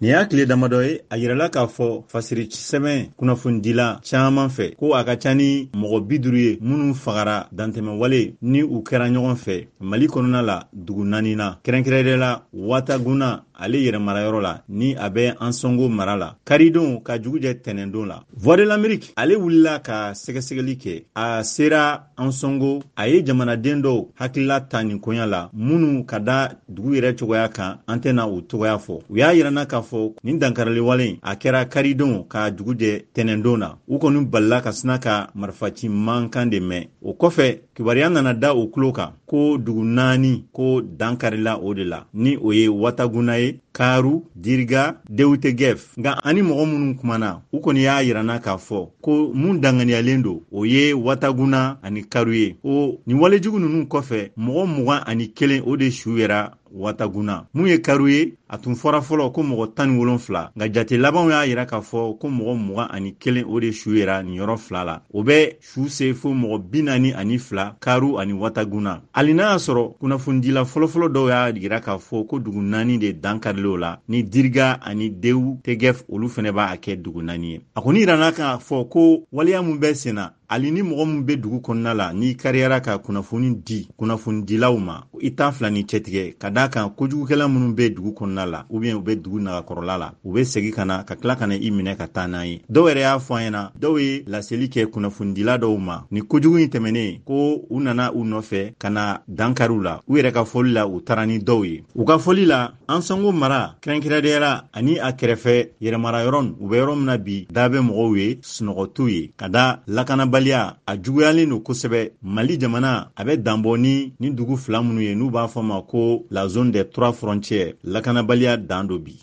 Nin y'a tile damadɔ ye a yirala k'a fɔ fasiri sɛbɛn kunnafondila caaman fɛ ko a ka ca ni mɔgɔ 50 ye minnu fagara dantɛmɛwale ni u kɛra ɲɔgɔn fɛ Mali kɔnɔna la dugu 4 na kɛrɛnkɛrɛnnenya la Wataguna ale yɛrɛmarayɔrɔ la ni a bɛ Ansongo mara la karidon ka jugujɛ tɛnɛndon la Voix de l'Amérique ale wulila ka sɛgɛsɛgɛli kɛ a sera Ansongo a ye jamanaden dɔw hakilila ta nin koɲa la minnu ka da dugu yɛrɛ cogoya kan an tɛna o cogoya fɔ u y'a yirana k'a fɔ nin dankaraliwale a kɛra karidon ka jugujɛ tɛnɛndon na u kɔni balila ka sina ka marifaci mankan de mɛn o kɔfɛ kibaruya nana da o tulo kan ko dugu 4 ko dankarila o de la ni o ye Wataguna ye Karu, Dirga, Deutegef. Nga ani mɔgɔ minnu kumana u kɔni y'a yirana k'a fɔ ko mun danganiyalen don o ye Wataguna ani Karu ye o ni walejugu ninnu kɔfɛ mɔgɔ 21 o de su yɛra Wataguna mun ye Karu ye a tun fɔra fɔlɔ ko mɔgɔ 17 nka jate labanw y'a yira k'a fɔ ko mɔgɔ 21 o de su yɛra nin yɔrɔ 2 la o bɛ su se fo mɔgɔ 42 Karu ani Wataguna hali n'a y'a sɔrɔ kunnafonidila fɔlɔfɔlɔ dɔw y'a yira k'a fɔ ko dugu 4 de dankarilo la ni Dirga ani Deutegef olu fɛnɛ b'a kɛ dugu 4 ye a kɔni yirana k'a fɔ ko waleya mun bɛ senna hali ni mɔgɔ min bɛ dugu kɔnɔna la n'i kariyara ka kunnafoni di kunnafonidilaw ma i t'a fila ni cɛtigɛ ka d'a kan kojugukɛla minnu bɛ dugu kɔnɔna la ou bien u bɛ dugu nagakɔrɔla la u bɛ segin ka na ka tila ka na i minɛ ka taa n'a ye dɔw yɛrɛ y'a fɔ an ɲɛna dɔw ye laseli kɛ kunnafonidila dɔw ma ni kojugu in tɛmɛnen ko u nana u nɔfɛ ka na dankariw la u yɛrɛ ka fɔli la u taara ni dɔw ye u ka fɔli la Ansongo mara kɛrɛnkɛrɛnnenya ani a kɛrɛfɛ yɛrɛmarayɔrɔ u bɛ yɔrɔ min na bi da bɛ mɔgɔw ye sunɔgɔ t'u ye ka da lakanabaliya a juguyalen don kosɛbɛ Mali jamana a bɛ danbɔ ni dugu 2 minnu ye n'u b'a fɔ ma ko la zone des 3 frontières lakanabaliya dan do bi